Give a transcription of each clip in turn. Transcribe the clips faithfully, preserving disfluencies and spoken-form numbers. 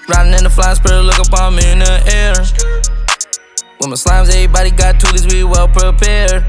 Riding in the flying spirit, look up on me in the air. With my slimes, everybody got toolies, we well prepared.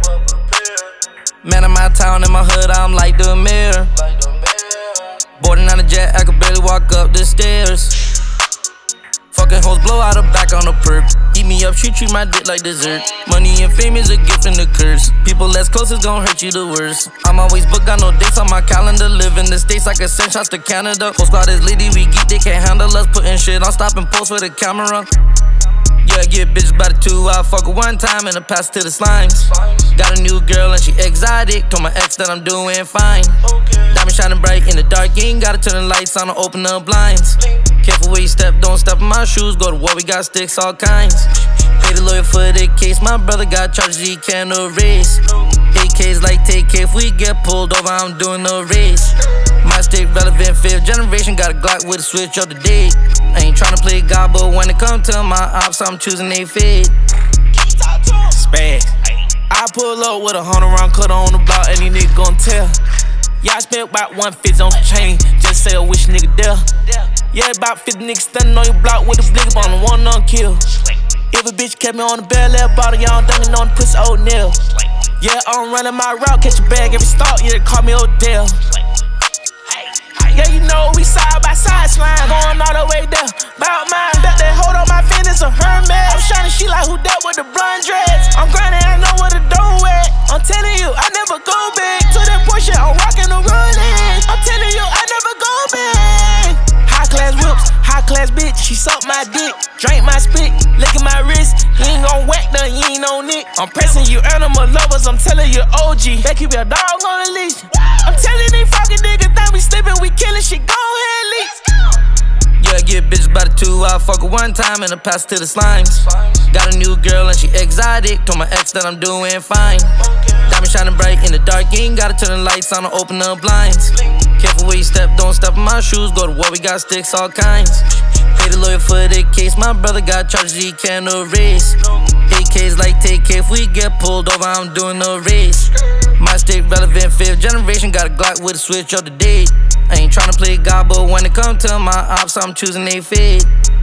Man, in my town, in my hood, I'm like the mayor. Boarding on a jet, I could barely walk up the stairs. Fucking hoes blow out the back on the perp. Eat me up, she treat my dick like dessert. Money and fame is a gift and a curse. People less close is gon' hurt you the worst. I'm always booked, got no dates on my calendar. Live in the States, I can send shots to Canada. Whole squad is litty, we geek, they can't handle us. Putting shit on, stop and post with a camera. Yeah, I get bitches by the two, I fuck her one time and I pass it to the slimes. Got a new girl and she exotic. Told my ex that I'm doing fine. Diamond shining bright in the dark, you ain't gotta turn the lights on or open the blinds. Careful where you step, don't step in my shoes. Go to war, we got sticks, all kinds. Pay the lawyer for the case, my brother got charges he can't erase. A Ks like take care, if we get pulled over, I'm doing no race. My state relevant, fifth generation, got a Glock with a switch up to date. I ain't tryna play God, but when it come to my ops, I'm choosing they fade. Spaz. I pull up with a hundred round cutter on the block, any nigga gon' tell. Yeah, I spent about one fifty on the chain, just say I wish nigga there. Yeah, about fifty niggas standing on your block with a blick on the one on kill. If a bitch kept me on the bell, that bottle, y'all thinking on the pussy old nail. Yeah, I'm running my route, catch a bag every stop, yeah, they call me Odell. Yeah, you know we side by side slime, going all the way there. Bout mine, bet that hold on my fingers a Hermes. I'm shining, she like who that with the blonde dreads. I'm grinding, I know where the dough at. I'm telling you, I never go back to that Porsche, I'm rocking the Rolex. I'm telling you, I never go back. High class whips, high class bitch, she suck my dick, drink my spit, lick at my wrist. You ain't gon' whack none, you ain't on it. I'm pressing you animal lovers, I'm telling you O G. They keep your dog on the leash. I'm telling these fucking niggas that we slipping, we killing shit, go ahead, leak. Yeah, I get bitches by the two, I fuck her one time and I pass it to the slimes. Got a new girl and she exotic. Told my ex that I'm doing fine. Diamond shining bright in the dark, you ain't gotta turn the lights on or open the blinds. Careful where you step, don't step in my shoes. Go to war, we got sticks, all kinds. Pay the lawyer for the case, my brother got charges he can't erase. A Ks like take care, if we get pulled over, I'm doing no race. My state relevant, fifth generation, got a Glock with a switch up to date. I ain't tryna play God, but when it come to my ops, I'm choosing they fade.